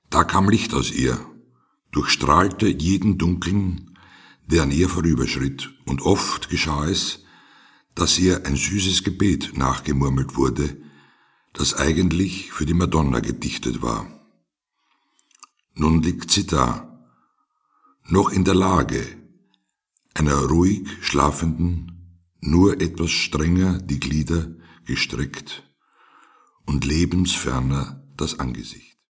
Da kam Licht aus ihr, durchstrahlte jeden Dunkeln, der an ihr vorüberschritt, und oft geschah es, dass ihr ein süßes Gebet nachgemurmelt wurde, das eigentlich für die Madonna gedichtet war. Nun liegt sie da, noch in der Lage, einer ruhig schlafenden, nur etwas strenger die Glieder gestreckt und lebensferner das Angesicht.